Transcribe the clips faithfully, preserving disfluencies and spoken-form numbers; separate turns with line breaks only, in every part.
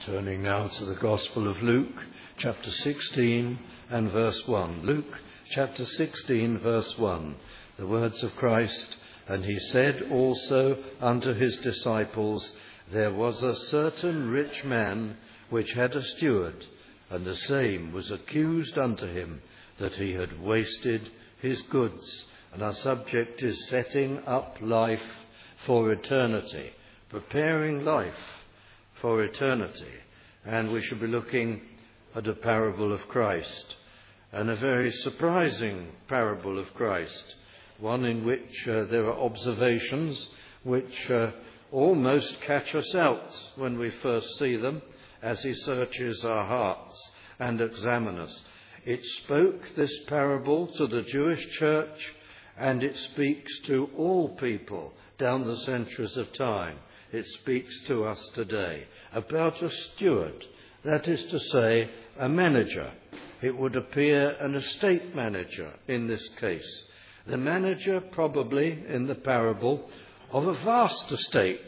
Turning now to the Gospel of Luke, chapter sixteen and verse one. Luke, chapter sixteen, verse one. The words of Christ, "And he said also unto his disciples, There was a certain rich man which had a steward, and the same was accused unto him that he had wasted his goods." And our subject is setting up life for eternity, preparing life for eternity. And we should be looking at a parable of Christ, and a very surprising parable of Christ, one in which uh, there are observations which uh, almost catch us out when we first see them, as he searches our hearts and examines us. It spoke, this parable, to the Jewish church, and it speaks to all people down the centuries of time. It speaks to us today about a steward, that is to say, a manager. It would appear an estate manager in this case. The manager, probably, in the parable, of a vast estate.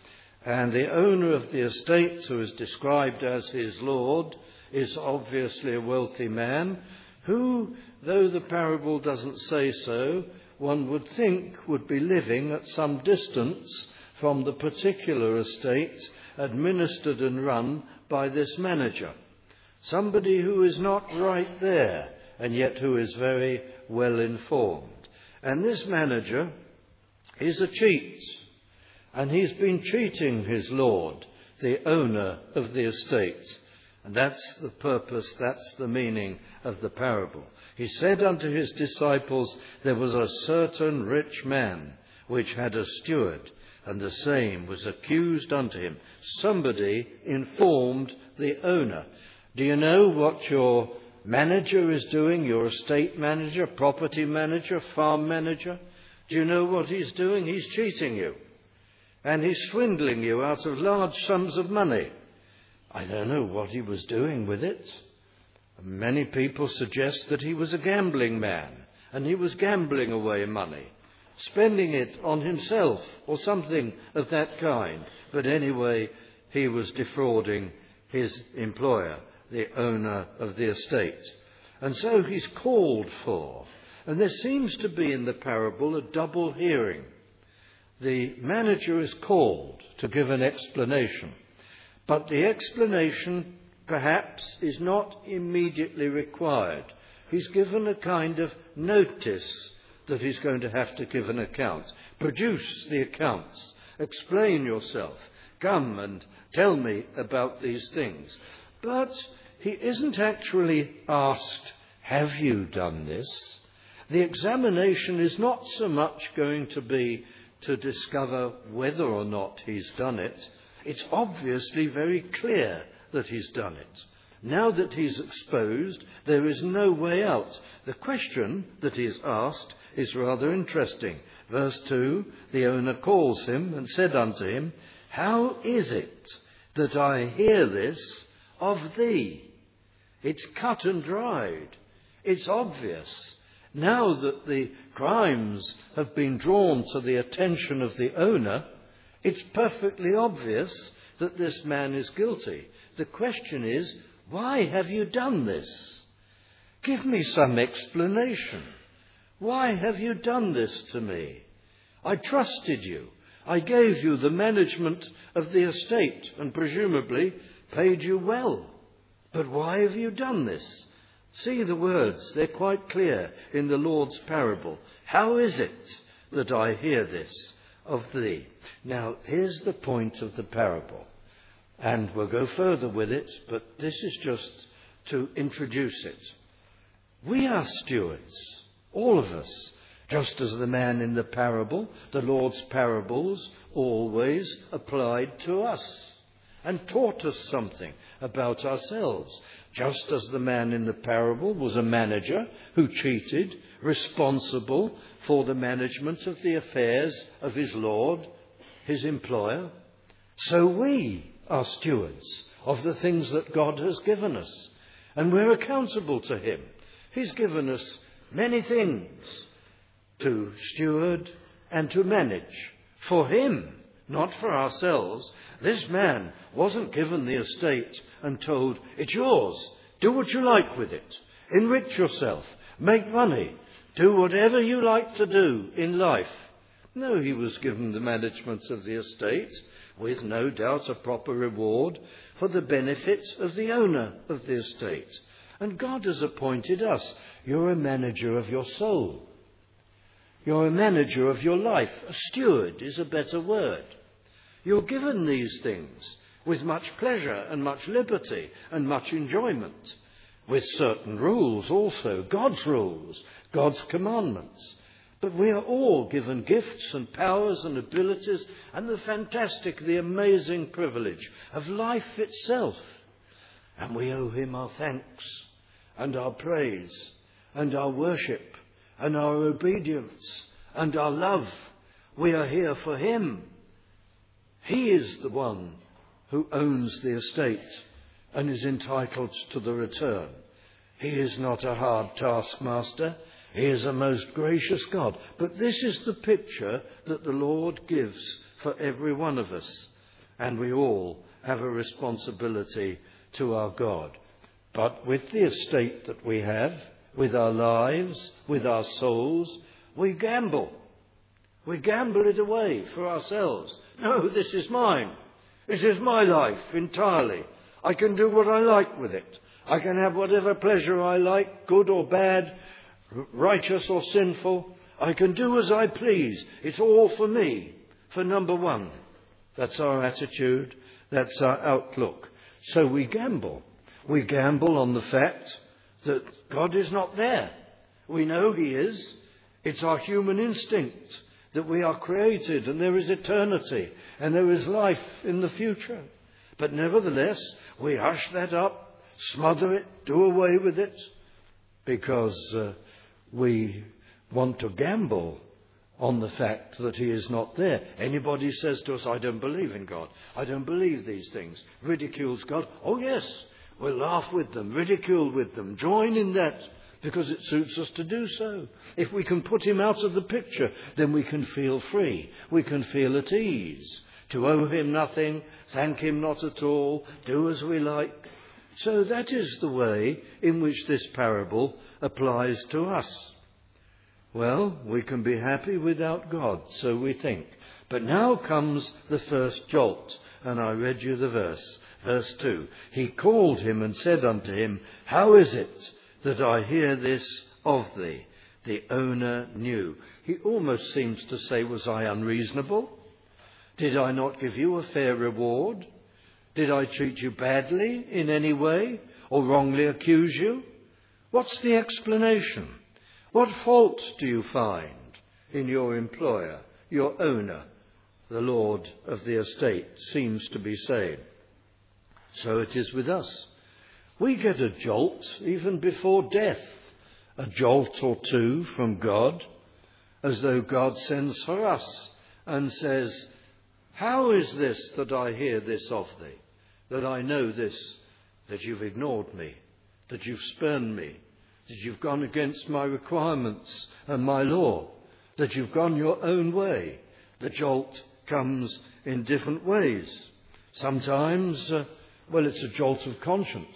And the owner of the estate, who is described as his lord, is obviously a wealthy man who, though the parable doesn't say so, one would think would be living at some distance from the particular estate administered and run by this manager. Somebody who is not right there, and yet who is very well informed. And this manager is a cheat, and he's been cheating his lord, the owner of the estate. And that's the purpose, that's the meaning of the parable. He said unto his disciples, There was a certain rich man which had a steward, and the same was accused unto him. Somebody informed the owner. Do you know what your manager is doing, your estate manager, property manager, farm manager? Do you know what he's doing? He's cheating you. And he's swindling you out of large sums of money. I don't know what he was doing with it. Many people suggest that he was a gambling man, and he was gambling away money, spending it on himself or something of that kind. But anyway, he was defrauding his employer, the owner of the estate. And so he's called for. And there seems to be in the parable a double hearing. The manager is called to give an explanation, but the explanation perhaps is not immediately required. He's given a kind of notice that he's going to have to give an account. Produce the accounts. Explain yourself. Come and tell me about these things. But he isn't actually asked, have you done this? The examination is not so much going to be to discover whether or not he's done it. It's obviously very clear that he's done it. Now that he's exposed, there is no way out. The question that he is asked is rather interesting. Verse two, the owner calls him and said unto him, How is it that I hear this of thee? It's cut and dried. It's obvious. Now that the crimes have been drawn to the attention of the owner, it's perfectly obvious that this man is guilty. The question is, why have you done this? Give me some explanation. Why have you done this to me? I trusted you. I gave you the management of the estate and presumably paid you well. But why have you done this? See the words, they're quite clear in the Lord's parable. How is it that I hear this of thee? Now, here's the point of the parable. And we'll go further with it, but this is just to introduce it. We are stewards, all of us, just as the man in the parable. The Lord's parables always applied to us and taught us something about ourselves. Just as the man in the parable was a manager who cheated, responsible for the management of the affairs of his Lord, his employer, so we are stewards of the things that God has given us, and we're accountable to him. He's given us many things to steward and to manage for him, not for ourselves. This man wasn't given the estate and told, it's yours, do what you like with it, enrich yourself, make money, do whatever you like to do in life. No, he was given the management of the estate, with no doubt a proper reward for the benefit of the owner of the estate. And God has appointed us. You're a manager of your soul. You're a manager of your life. A steward is a better word. You're given these things with much pleasure and much liberty and much enjoyment, with certain rules also, God's rules, God's commandments. But we are all given gifts and powers and abilities and the fantastic, the amazing privilege of life itself. And we owe him our thanks and our praise and our worship and our obedience and our love. We are here for him. He is the one who owns the estate and is entitled to the return. He is not a hard taskmaster. He is a most gracious God. But this is the picture that the Lord gives for every one of us. And we all have a responsibility to our God. But with the estate that we have, with our lives, with our souls, we gamble. We gamble it away for ourselves. No, this is mine. This is my life entirely. I can do what I like with it. I can have whatever pleasure I like, good or bad, righteous or sinful. I can do as I please. It's all for me. For number one. That's our attitude. That's our outlook. So we gamble. We gamble on the fact that God is not there. We know he is. It's our human instinct that we are created and there is eternity and there is life in the future. But nevertheless, we hush that up, smother it, do away with it, because uh, we want to gamble on the fact that he is not there. Anybody says to us, I don't believe in God, I don't believe these things, ridicules God, oh yes, we'll laugh with them, ridicule with them, join in that, because it suits us to do so. If we can put him out of the picture, then we can feel free, we can feel at ease, to owe him nothing, thank him not at all, do as we like. So that is the way in which this parable applies to us. Well, we can be happy without God, so we think. But now comes the first jolt, and I read you the verse, verse two. He called him and said unto him, how is it that I hear this of thee? The owner knew. He almost seems to say, was I unreasonable? Did I not give you a fair reward? Did I treat you badly in any way, or wrongly accuse you? What's the explanation? What fault do you find in your employer, your owner? The Lord of the estate seems to be saying. So it is with us. We get a jolt even before death, a jolt or two from God, as though God sends for us and says, how is this that I hear this of thee, that I know this, that you've ignored me, that you've spurned me, that you've gone against my requirements and my law, that you've gone your own way? The jolt comes in different ways. Sometimes, uh, well, it's a jolt of conscience.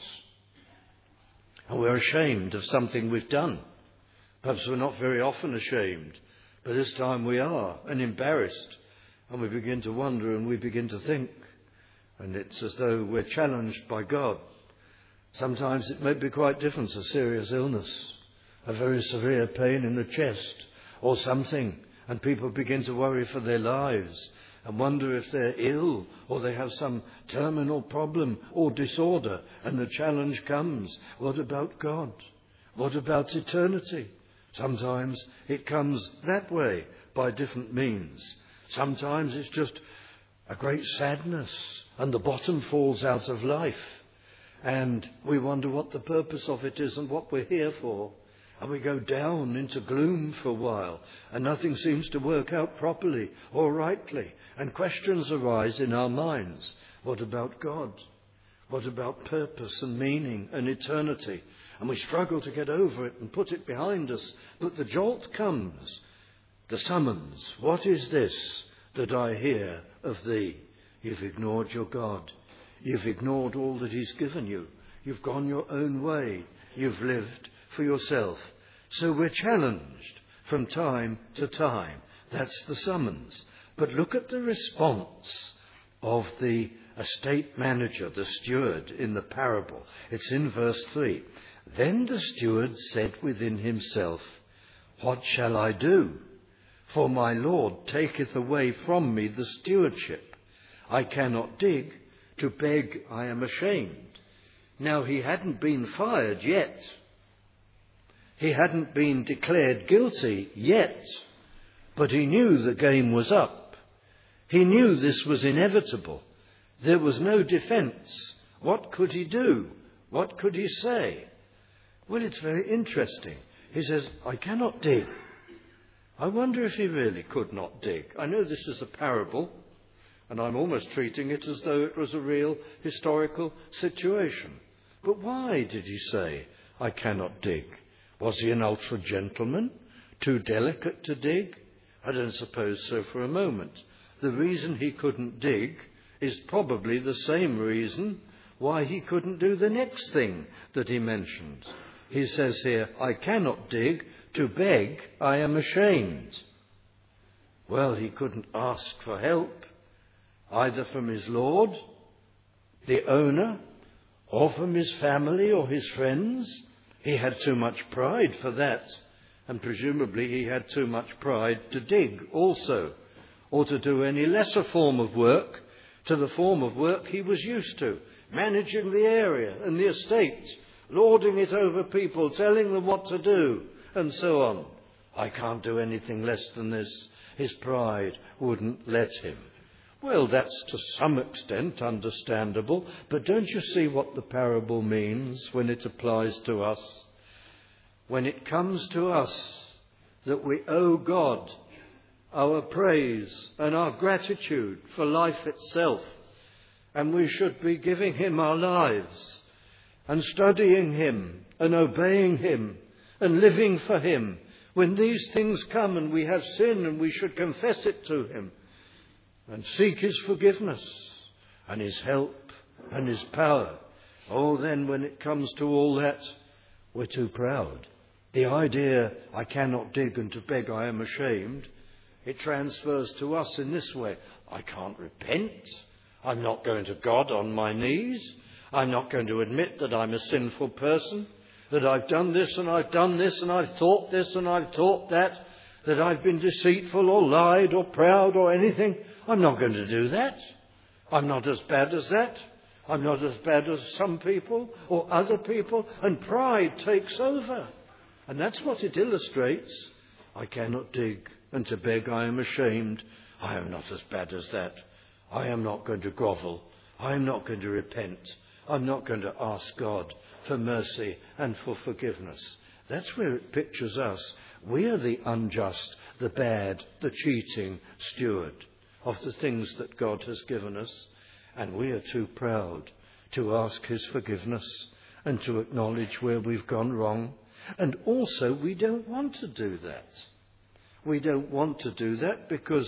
And we're ashamed of something we've done. Perhaps we're not very often ashamed, but this time we are, and embarrassed. And we begin to wonder and we begin to think. And it's as though we're challenged by God. Sometimes it may be quite different, a serious illness, a very severe pain in the chest or something. And people begin to worry for their lives and wonder if they're ill or they have some terminal problem or disorder. And the challenge comes, what about God? What about eternity? Sometimes it comes that way by different means. Sometimes it's just a great sadness and the bottom falls out of life. And we wonder what the purpose of it is and what we're here for. And we go down into gloom for a while and nothing seems to work out properly or rightly. And questions arise in our minds. What about God? What about purpose and meaning and eternity? And we struggle to get over it and put it behind us. But the jolt comes, the summons. What is this that I hear of thee. You've ignored your God. You've ignored all that he's given you. You've gone your own way. You've lived for yourself. So we're challenged from time to time. That's the summons. But look at the response of the estate manager, the steward, in the parable. It's in verse three. Then the steward said within himself, what shall I do? For my Lord taketh away from me the stewardship. I cannot dig. To beg I am ashamed. Now he hadn't been fired yet. He hadn't been declared guilty yet. But he knew the game was up. He knew this was inevitable. There was no defence. What could he do? What could he say? Well, it's very interesting. He says, I cannot dig. I wonder if he really could not dig. I know this is a parable, and I'm almost treating it as though it was a real historical situation. But why did he say, I cannot dig? Was he an ultra-gentleman? Too delicate to dig? I don't suppose so for a moment. The reason he couldn't dig is probably the same reason why he couldn't do the next thing that he mentions. He says here, I cannot dig. To beg, I am ashamed. Well, he couldn't ask for help, either from his Lord, the owner, or from his family or his friends. He had too much pride for that, and presumably he had too much pride to dig also, or to do any lesser form of work to the form of work he was used to, managing the area and the estate, lording it over people, telling them what to do, and so on. I can't do anything less than this. His pride wouldn't let him. Well, that's to some extent understandable, but don't you see what the parable means when it applies to us? When it comes to us that we owe God our praise and our gratitude for life itself, and we should be giving him our lives and studying him and obeying him and living for him. When these things come and we have sin, and we should confess it to him and seek his forgiveness and his help and his power. Oh, then when it comes to all that, we're too proud. The idea, I cannot dig, and to beg I am ashamed, it transfers to us in this way. I can't repent. I'm not going to God on my knees. I'm not going to admit that I'm a sinful person, that I've done this and I've done this and I've thought this and I've thought that, that I've been deceitful or lied or proud or anything. I'm not going to do that. I'm not as bad as that. I'm not as bad as some people or other people. And pride takes over. And that's what it illustrates. I cannot dig, and to beg I am ashamed. I am not as bad as that. I am not going to grovel. I am not going to repent. I'm not going to ask God for mercy and for forgiveness. That's where it pictures us. We are the unjust, the bad, the cheating steward of the things that God has given us. And we are too proud to ask his forgiveness and to acknowledge where we've gone wrong. And also, we don't want to do that. We don't want to do that because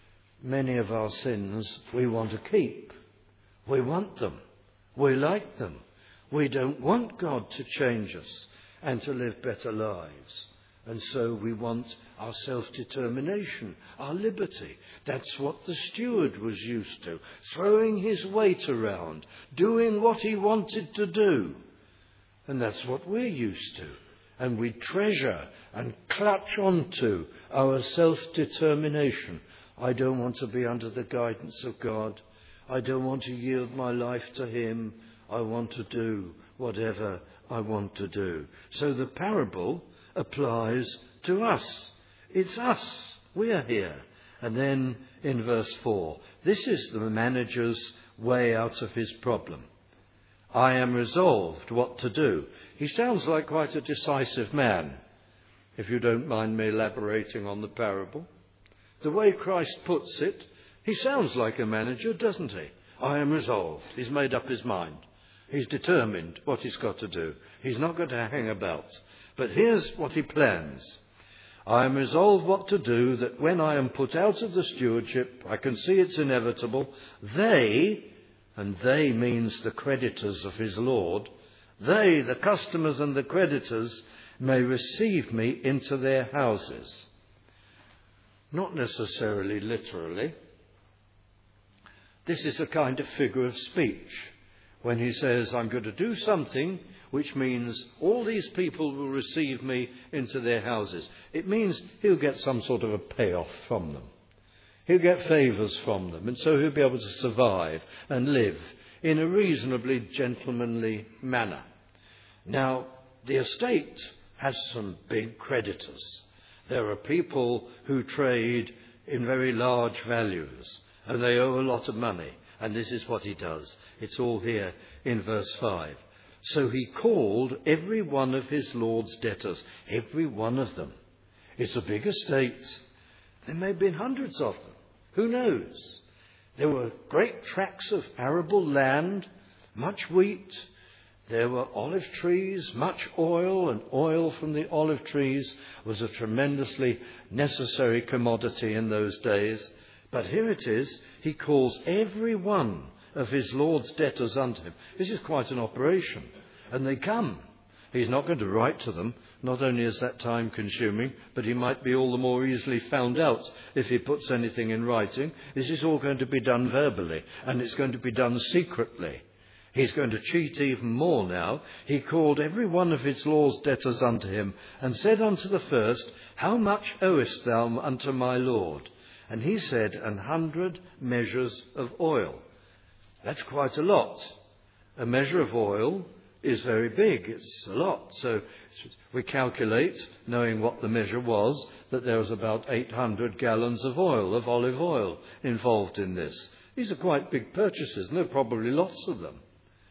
many of our sins we want to keep. We want them. We like them. We don't want God to change us and to live better lives. And so we want our self-determination, our liberty. That's what the steward was used to, throwing his weight around, doing what he wanted to do. And that's what we're used to. And we treasure and clutch onto our self-determination. I don't want to be under the guidance of God. I don't want to yield my life to him. I want to do whatever I want to do. So the parable applies to us. It's us. We are here. And then in verse four, this is the manager's way out of his problem. I am resolved what to do. He sounds like quite a decisive man, if you don't mind me elaborating on the parable. The way Christ puts it, he sounds like a manager, doesn't he? I am resolved. He's made up his mind. He's determined what he's got to do. He's not going to hang about. But here's what he plans. I am resolved what to do, that when I am put out of the stewardship, I can see it's inevitable, they, and they means the creditors of his Lord, they, the customers and the creditors, may receive me into their houses. Not necessarily literally. This is a kind of figure of speech. When he says, I'm going to do something, which means all these people will receive me into their houses. It means he'll get some sort of a payoff from them. He'll get favours from them, and so he'll be able to survive and live in a reasonably gentlemanly manner. Now, the estate has some big creditors. There are people who trade in very large values, and they owe a lot of money. And this is what he does. It's all here in verse five. So he called every one of his Lord's debtors, every one of them. It's a big estate. There may have been hundreds of them. Who knows? There were great tracts of arable land, much wheat. There were olive trees, much oil, and oil from the olive trees was a tremendously necessary commodity in those days. But here it is, he calls every one of his Lord's debtors unto him. This is quite an operation. And they come. He's not going to write to them. Not only is that time consuming, but he might be all the more easily found out if he puts anything in writing. This is all going to be done verbally, and it's going to be done secretly. He's going to cheat even more now. He called every one of his Lord's debtors unto him, and said unto the first, How much owest thou unto my Lord? And he said, An hundred measures of oil. That's quite a lot. A measure of oil is very big. It's a lot. So we calculate, knowing what the measure was, that there was about eight hundred gallons of oil, of olive oil, involved in this. These are quite big purchases, and there are probably lots of them.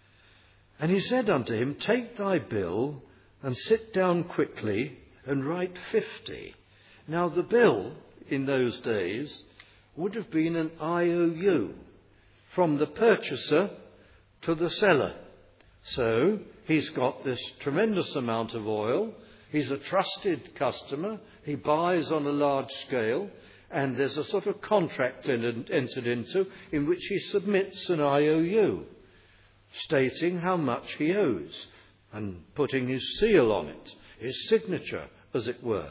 And he said unto him, Take thy bill, and sit down quickly, and write fifty. Now the bill in those days would have been an I O U from the purchaser to the seller. So he's got this tremendous amount of oil. He's a trusted customer. He buys on a large scale, and there's a sort of contract entered into in which he submits an I O U stating how much he owes and putting his seal on it, his signature, as it were.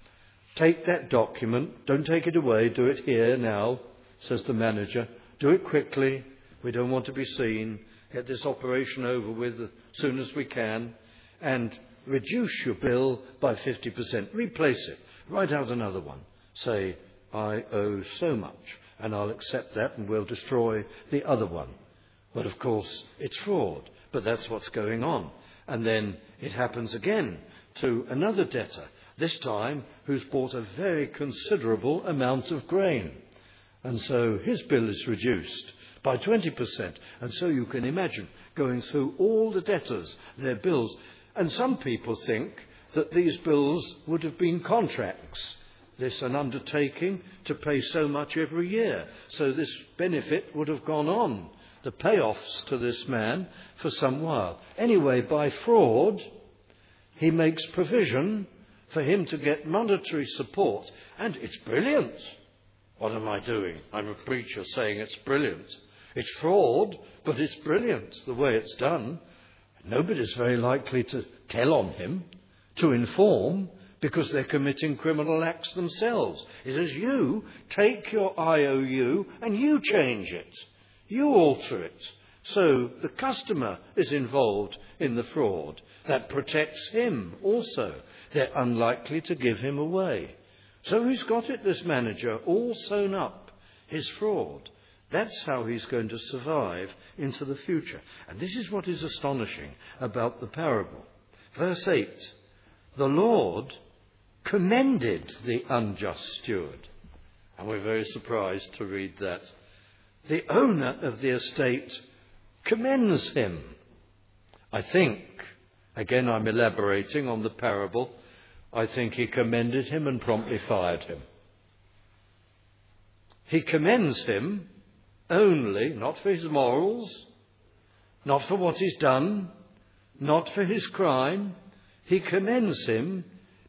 Take that document, don't take it away, do it here now, says the manager. Do it quickly, we don't want to be seen. Get this operation over with as soon as we can, and reduce your bill by fifty percent. Replace it, write out another one. Say, I owe so much, and I'll accept that, and we'll destroy the other one. But of course, it's fraud, but that's what's going on. And then it happens again to another debtor, this time who's bought a very considerable amount of grain. And so his bill is reduced by twenty percent. And so you can imagine going through all the debtors, their bills. And some people think that these bills would have been contracts. This an undertaking to pay so much every year. So this benefit would have gone on, the payoffs to this man, for some while. Anyway, by fraud, he makes provision for him to get monetary support. And it's brilliant. What am I doing? I'm a preacher saying it's brilliant. It's fraud, but it's brilliant the way it's done. Nobody's very likely to tell on him, to inform, because they're committing criminal acts themselves. It says, you take your I O U and you change it. You alter it. So the customer is involved in the fraud. That protects him also. They're unlikely to give him away. So he's got it, this manager, all sewn up, his fraud. That's how he's going to survive into the future. And this is what is astonishing about the parable. Verse eight, the Lord commended the unjust steward. And we're very surprised to read that. The owner of the estate commends him. I think, again I'm elaborating on the parable, I think he commended him and promptly fired him. He commends him only, not for his morals, not for what he's done, not for his crime. He commends him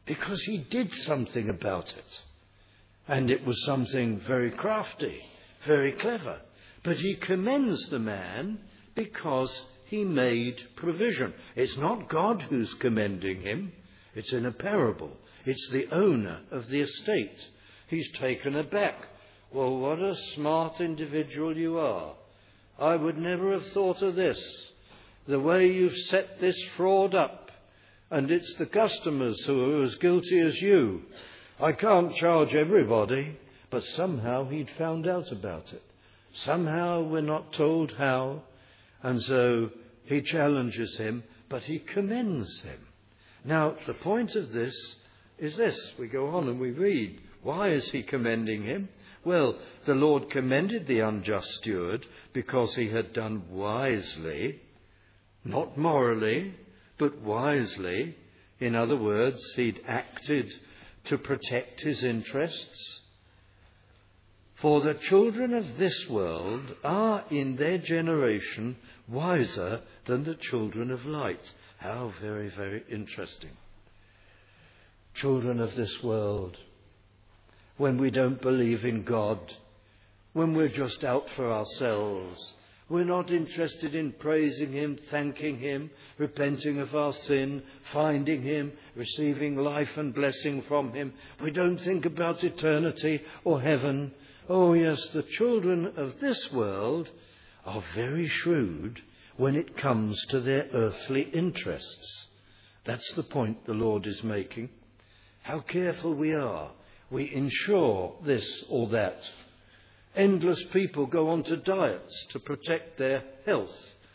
because he did something about it. And it was something very crafty, very clever. But he commends the man because he made provision. It's not God who's commending him. It's in a parable. It's the owner of the estate. He's taken aback. Well, what a smart individual you are. I would never have thought of this. The way you've set this fraud up. And it's the customers who are as guilty as you. I can't charge everybody. But somehow he'd found out about it. Somehow we're not told how. And so he challenges him, but he commends him. Now, the point of this is this. We go on and we read. Why is he commending him? Well, the Lord commended the unjust steward because he had done wisely, not morally, but wisely. In other words, he'd acted to protect his interests. For the children of this world are in their generation wiser than the children of light. How very, very interesting. Children of this world, when we don't believe in God, when we're just out for ourselves, we're not interested in praising him, thanking him, repenting of our sin, finding him, receiving life and blessing from him. We don't think about eternity or heaven. Oh yes, the children of this world are very shrewd when it comes to their earthly interests. That's the point the Lord is making. How careful we are. We insure this or that. Endless people go on to diets to protect their health.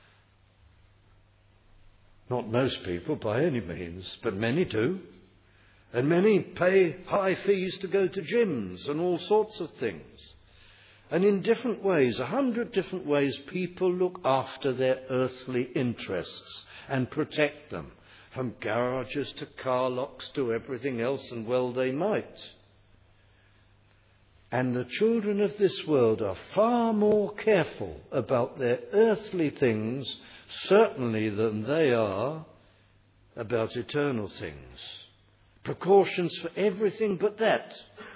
Not most people by any means, but many do. And many pay high fees to go to gyms and all sorts of things. And in different ways, a hundred different ways, people look after their earthly interests and protect them. From garages to car locks to everything else, and well they might. And the children of this world are far more careful about their earthly things, certainly, than they are about eternal things. Precautions for everything but that.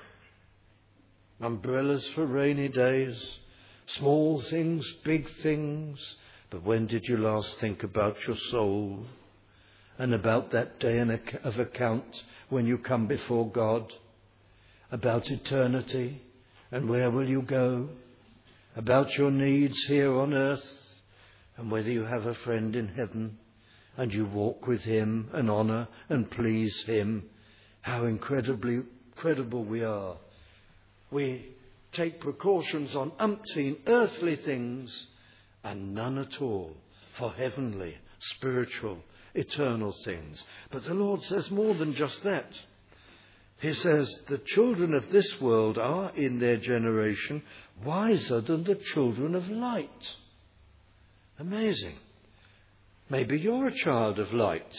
Umbrellas for rainy days, small things, big things. But when did you last think about your soul and about that day of account when you come before God? About eternity and where will you go? About your needs here on earth and whether you have a friend in heaven and you walk with him and honour and please him. How incredibly incredible we are. We take precautions on umpteen earthly things and none at all for heavenly, spiritual, eternal things. But the Lord says more than just that. He says the children of this world are in their generation wiser than the children of light. Amazing. Maybe you're a child of light.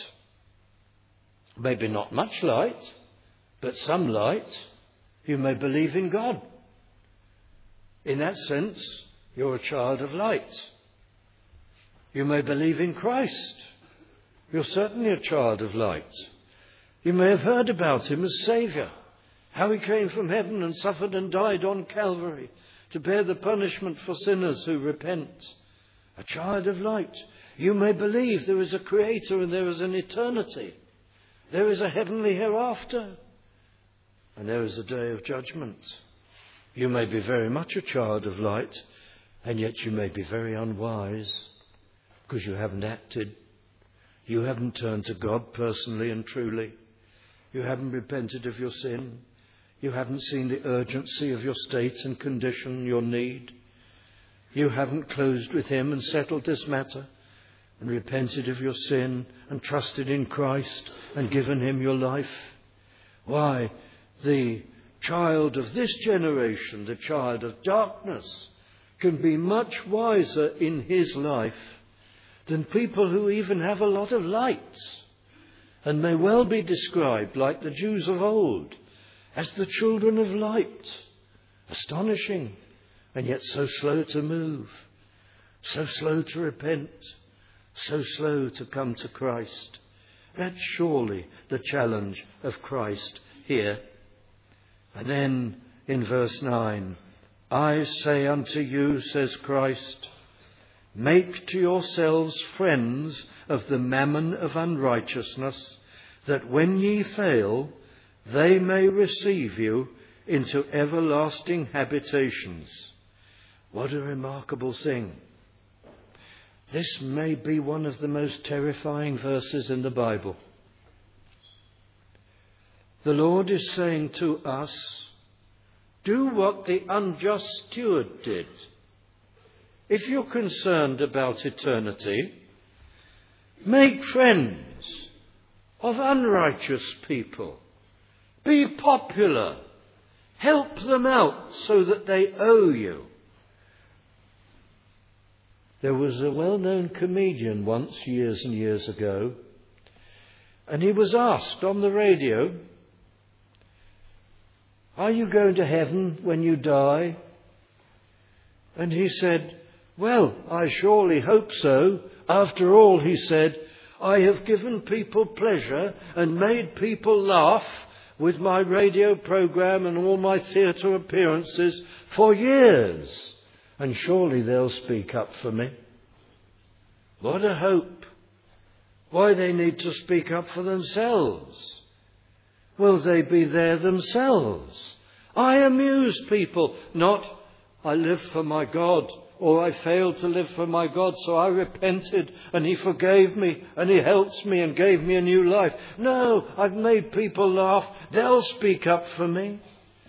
Maybe not much light, but some light. You may believe in God. In that sense, you're a child of light. You may believe in Christ. You're certainly a child of light. You may have heard about him as Saviour, how he came from heaven and suffered and died on Calvary to bear the punishment for sinners who repent. A child of light. You may believe there is a Creator and there is an eternity. There is a heavenly hereafter. And there is a day of judgment. You may be very much a child of light, and yet you may be very unwise because you haven't acted. You haven't turned to God personally and truly. You haven't repented of your sin. You haven't seen the urgency of your state and condition, your need. You haven't closed with him and settled this matter and repented of your sin and trusted in Christ and given him your life. Why? The child of this generation, the child of darkness, can be much wiser in his life than people who even have a lot of light and may well be described, like the Jews of old, as the children of light. Astonishing, and yet so slow to move, so slow to repent, so slow to come to Christ. That's surely the challenge of Christ here. And then in verse nine, I say unto you, says Christ, make to yourselves friends of the mammon of unrighteousness, that when ye fail, they may receive you into everlasting habitations. What a remarkable thing. This may be one of the most terrifying verses in the Bible. The Lord is saying to us, do what the unjust steward did. If you're concerned about eternity, make friends of unrighteous people. Be popular. Help them out so that they owe you. There was a well-known comedian once, years and years ago, and he was asked on the radio, are you going to heaven when you die? And he said, well, I surely hope so. After all, he said, I have given people pleasure and made people laugh with my radio program and all my theatre appearances for years. And surely they'll speak up for me. What a hope. Why, they need to speak up for themselves. Will they be there themselves? I amuse people, not I live for my God, or I failed to live for my God, so I repented and he forgave me and he helped me and gave me a new life. No, I've made people laugh. They'll speak up for me.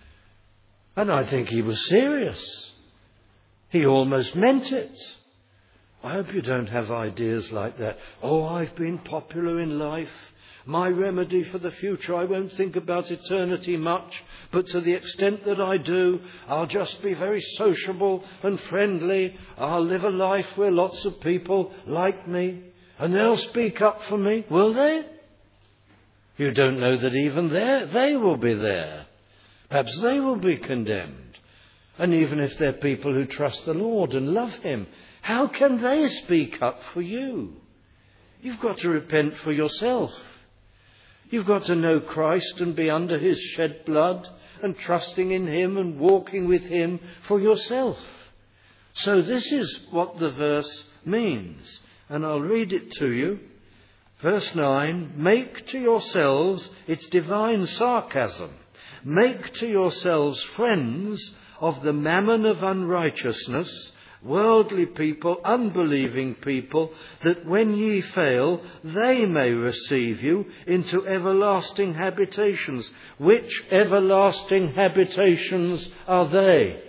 And I think he was serious. He almost meant it. I hope you don't have ideas like that. Oh, I've been popular in life. My remedy for the future, I won't think about eternity much, but to the extent that I do, I'll just be very sociable and friendly. I'll live a life where lots of people like me, and they'll speak up for me, will they? You don't know that even there, they will be there. Perhaps they will be condemned. And even if they're people who trust the Lord and love him, how can they speak up for you? You've got to repent for yourself. You've got to know Christ and be under his shed blood and trusting in him and walking with him for yourself. So this is what the verse means. And I'll read it to you. Verse nine, make to yourselves, it's divine sarcasm, make to yourselves friends of the mammon of unrighteousness, worldly people, unbelieving people, that when ye fail, they may receive you into everlasting habitations. Which everlasting habitations are they?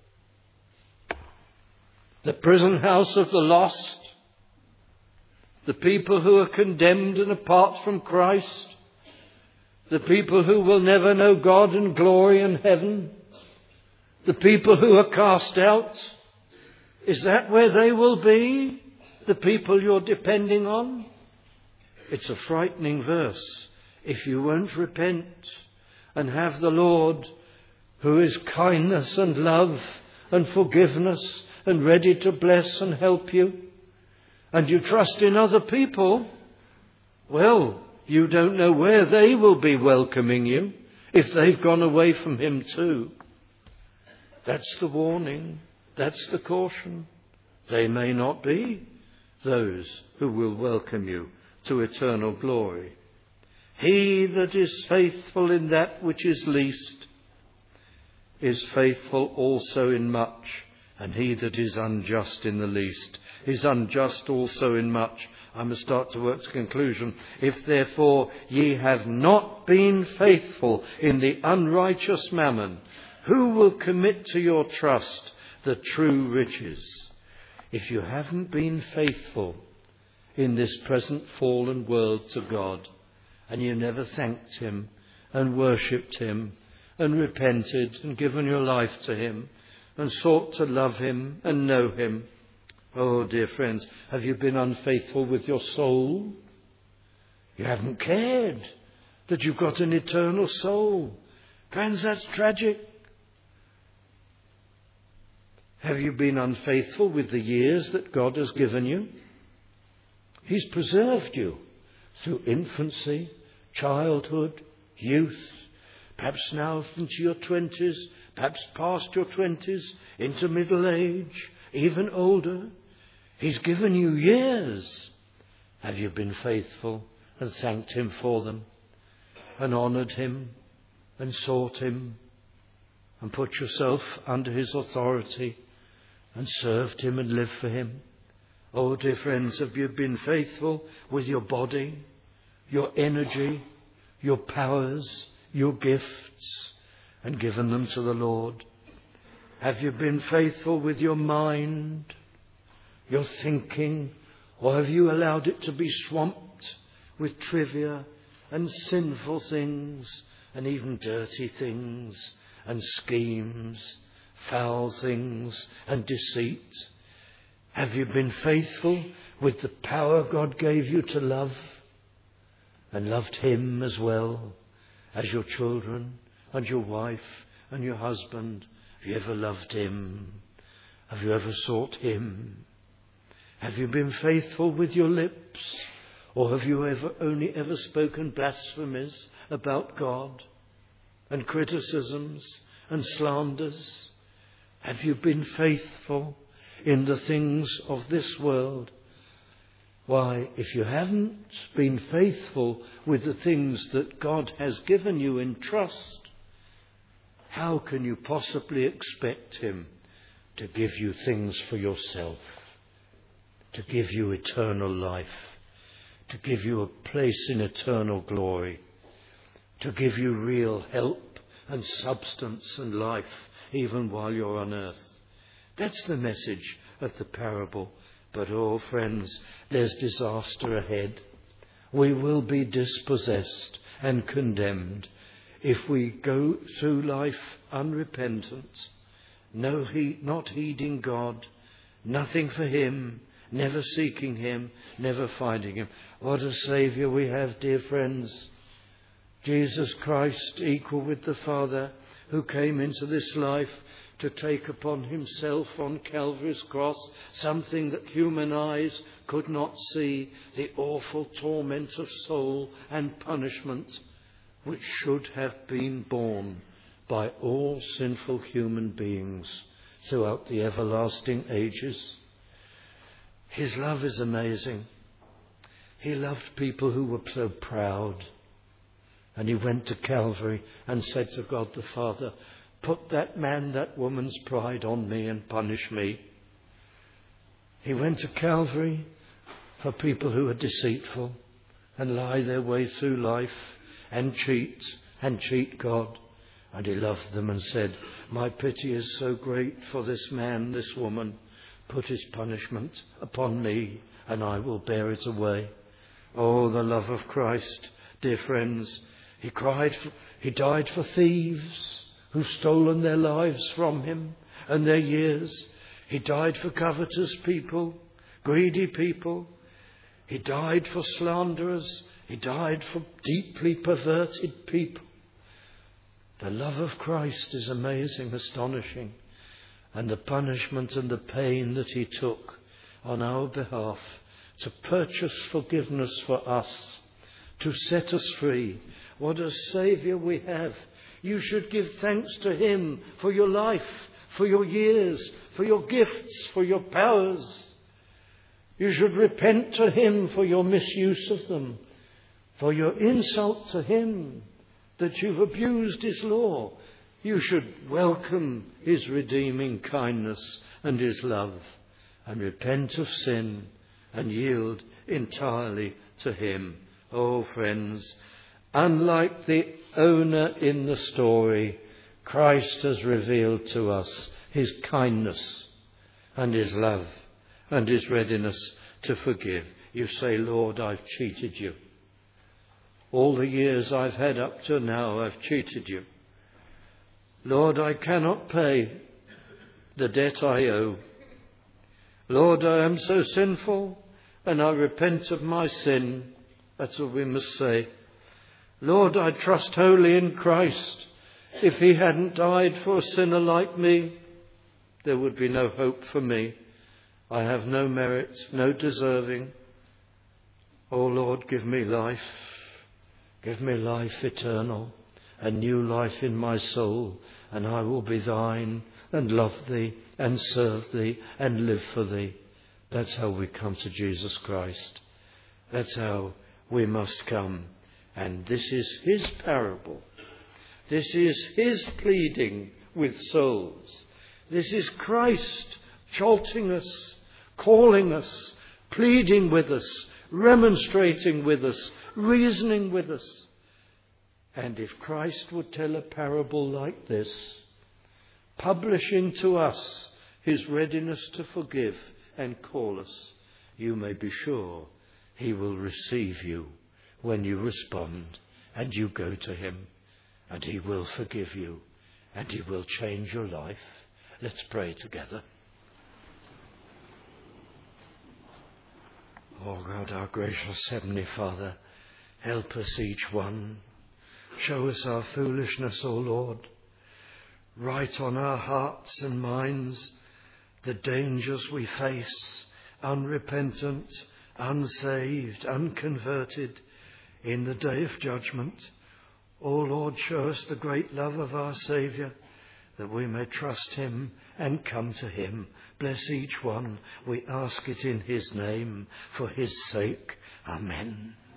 The prison house of the lost? The people who are condemned and apart from Christ? The people who will never know God and glory in heaven? The people who are cast out? Is that where they will be? The people you're depending on? It's a frightening verse if you won't repent and have the Lord, who is kindness and love and forgiveness and ready to bless and help you, and you trust in other people. Well, you don't know where they will be welcoming you if they've gone away from him too. That's the warning. That's the caution. They may not be those who will welcome you to eternal glory. He that is faithful in that which is least is faithful also in much, and he that is unjust in the least is unjust also in much. I must start to work to conclusion. If therefore ye have not been faithful in the unrighteous mammon, who will commit to your trust the true riches? If you haven't been faithful in this present fallen world to God, and you never thanked him and worshipped him and repented and given your life to him and sought to love him and know him, oh dear friends, have you been unfaithful with your soul? You haven't cared that you've got an eternal soul. Friends, that's tragic. Have you been unfaithful with the years that God has given you? He's preserved you through infancy, childhood, youth, perhaps now into your twenties, perhaps past your twenties, into middle age, even older. He's given you years. Have you been faithful and thanked him for them, and honoured him and sought him and put yourself under his authority and served him and lived for him? Oh, dear friends, have you been faithful with your body, your energy, your powers, your gifts, and given them to the Lord? Have you been faithful with your mind, your thinking, or have you allowed it to be swamped with trivia and sinful things and even dirty things and schemes, foul things and deceit? Have you been faithful with the power God gave you to love, and loved him as well as your children and your wife and your husband? Have you ever loved him? Have you ever sought him? Have you been faithful with your lips? Or have you ever only ever spoken blasphemies about God and criticisms and slanders? Have you been faithful in the things of this world? Why, if you haven't been faithful with the things that God has given you in trust, how can you possibly expect him to give you things for yourself, to give you eternal life, to give you a place in eternal glory, to give you real help and substance and life even while you're on earth? That's the message of the parable. But, oh friends, there's disaster ahead. We will be dispossessed and condemned if we go through life unrepentant, no heed, not heeding God, nothing for him, never seeking him, never finding him. What a Saviour we have, dear friends. Jesus Christ, equal with the Father, who came into this life to take upon himself on Calvary's cross something that human eyes could not see, the awful torment of soul and punishment which should have been borne by all sinful human beings throughout the everlasting ages. His love is amazing. He loved people who were so proud. And he went to Calvary and said to God the Father, put that man, that woman's pride on me and punish me. He went to Calvary for people who are deceitful and lie their way through life and cheat and cheat God. And he loved them and said, my pity is so great for this man, this woman. Put his punishment upon me and I will bear it away. Oh, the love of Christ, dear friends. He cried, for, he died for thieves who've stolen their lives from him and their years. He died for covetous people, greedy people. He died for slanderers. He died for deeply perverted people. The love of Christ is amazing, astonishing. And the punishment and the pain that he took on our behalf to purchase forgiveness for us, to set us free. What a Saviour we have. You should give thanks to him for your life, for your years, for your gifts, for your powers. You should repent to him for your misuse of them, for your insult to him, that you've abused his law. You should welcome his redeeming kindness and his love and repent of sin and yield entirely to him. Oh, friends, unlike the owner in the story, Christ has revealed to us his kindness and his love and his readiness to forgive. You say, Lord, I've cheated you. All the years I've had up to now, I've cheated you. Lord, I cannot pay the debt I owe. Lord, I am so sinful and I repent of my sin. That's what we must say. Lord, I trust wholly in Christ. If he hadn't died for a sinner like me, there would be no hope for me. I have no merit, no deserving. O Lord, give me life. Give me life eternal, a new life in my soul, and I will be thine and love thee and serve thee and live for thee. That's how we come to Jesus Christ. That's how we must come. And this is his parable. This is his pleading with souls. This is Christ jolting us, calling us, pleading with us, remonstrating with us, reasoning with us. And if Christ would tell a parable like this, publishing to us his readiness to forgive and call us, you may be sure he will receive you when you respond and you go to him, and he will forgive you and he will change your life. Let's pray together. Oh God, our gracious Heavenly Father, help us each one. Show us our foolishness, O Lord. Write on our hearts and minds the dangers we face, unrepentant, unsaved, unconverted, in the day of judgment. O Lord, show us the great love of our Saviour, that we may trust him and come to him. Bless each one. We ask it in his name, for his sake. Amen.